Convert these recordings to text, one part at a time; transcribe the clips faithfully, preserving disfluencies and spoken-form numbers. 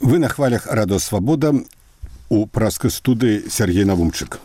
Вы на хвалях Радио Свобода, у праской студии Сергей Навумчик.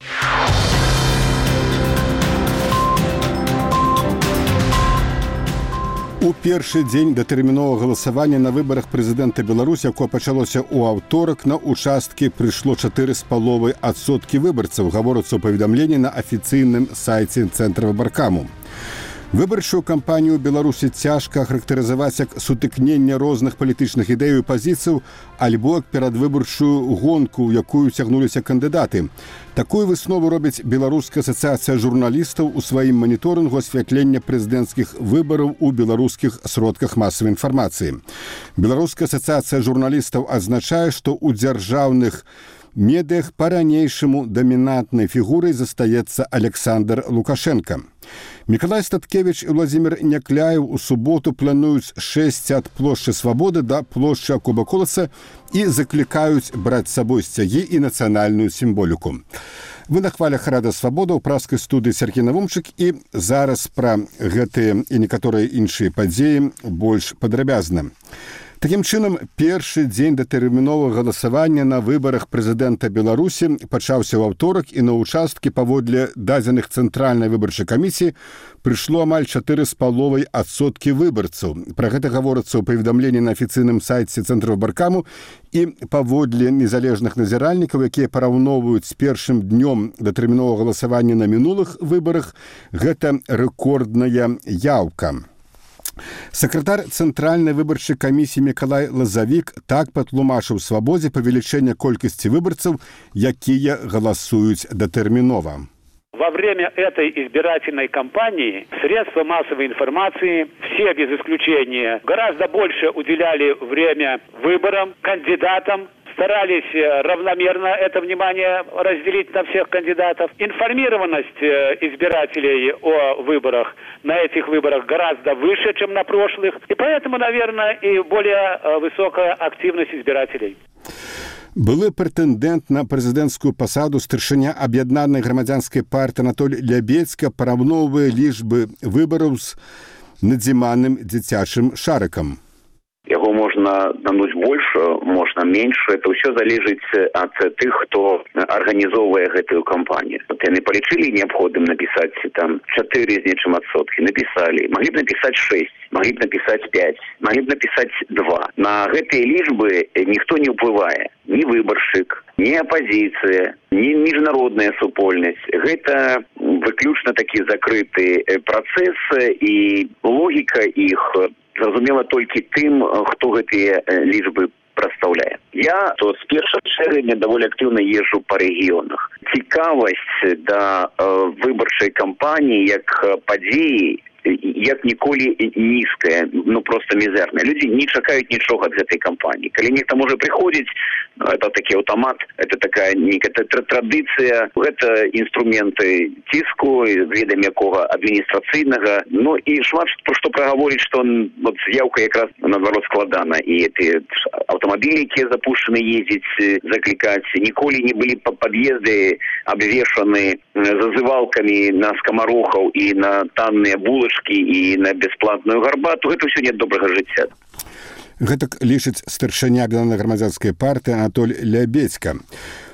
У першы дзень датэрміновага галасавання на выбарах прэзідэнта Беларусі, якое пачалося ў аўторак, на участкі прыйшло чатыры з паловай адсоткі выбарцаў, гаворыцца ў паведамленні на афіцыйным сайце Цэнтра выбаркаму. Выбарчую кампанію ў Беларусі цяжка ахарактарызаваць як сутыкненне розных палітычных ідэй і пазіцыяў альбо як перадвыбарчую гонку, у якую цягнуліся кандыдаты. Такую выснову робіць Беларуская асацыяцыя журналістаў у сваім маніторынгу асвятлення прэзідэнцкіх выбараў у беларускіх сродках масавай інфармацыі. Беларуская асацыяцыя журналістаў адзначае, што ў дзяржаўных медыях па-ранейшаму дамінантнай фігурай застаецца Александр Лукашенко. Мікалай Статкевіч і Владзімір Някляеў у суботу плануюць шэсці ад плошчы Свабоды да плошчы Акуба Коласа і заклікаюць браць з сабой сцягі і нацыянальную сімволіку. Вы на хвалях Радыё Свабода ў праскай студыі Сергей Навумчык, і зараз пра гэтыя і некаторыя іншыя падзеі больш падрабязна. Такім чынам, першы дзень датэрміновага галасавання на выбарах прэзідэнта Беларусі пачаўся ў аўторак, і на ўчасткі паводле дадзеных Цэнтральнай выбарчай камісіі прыйшло амаль чатыры з паловай адсоткі выбарцаў. Пра гэта гаворыцца ў паведамленні на афіцыйным сайце Цэнтра выбаркаму, і паводле незалежных назіральнікаў, якія параўноўваюць з першым днём датэрміновага галасавання на мінулых выбарах, гэта рэкордная яўка. Сакратар Цэнтральнай выбарчай камісіі Мікалай Лазавік так патлумачыў Свабодзе павелічэнне колькасці выбарцаў, якія галасуюць датэрмінова. Во время этой избирательной кампании средства массовой информации, все без исключения, гораздо больше уделяли время выборам, кандидатам, старались равномерно это внимание разделить на всех кандидатов. Информированность избирателей о выборах на этих выборах гораздо выше, чем на прошлых. И поэтому, наверное, и более высокая активность избирателей. Былы прэтэндэнт на прэзідэнцкую пасаду старшыня аб'яднанай грамадзянскай партыі Анатоль Лябедзька параўноўвае лічбы выбараў з надзіманым дзіцячым шарыкам. Яго можна намнуць больш, можна менш. Это ўсё залежыць ад тых, хто арганізоўвае гэтую кампанію. Вот яны палічылі неабходным напісаць там чатыры з нечым адсоткі. Напісалі. Маглі б напісаць шэсць, маглі б напісаць пяць, маглі б напісаць два. На гэтыя лічбы ніхто не ўплывае. Ні выбаршчык, ні апазіцыя, ні міжнародная супольнасць. Гэта выключна такі закрыты працэс, і логіка іх зразумела толькі тым, хто гэтыя лічбы прадстаўляе. Я то з першага чэрвеня даволі актыўна езджу па рэгіёнах. Цікавасць да выбарчай кампаніі як падзеі як ніколі нізкая, ну просто мізэрная. Людзі не чакаюць нічога ад гэтай кампаніі. Калі нехта можа прыходзіць, это такі аўтамат, это такая некая традыцыя, гэта інструменты ціску, ведам якога адміністрацыйнага, ну і шмат пра што прагаворыць, што вот з'яўка якраз наадварот складана, і эти аўтамабілі, якія запушчаны ездзіць, заклікаць, ніколі не былі пад'езды абвешаны зазывалкамі на скамарохаў і на танныя булачкі і на бясплатную гарбату. Гэта ўсё не добрага жыцця. Гэтак лічыць старшыня аб'яднанай грамадзянскай партыі Анатоль Лябедзька.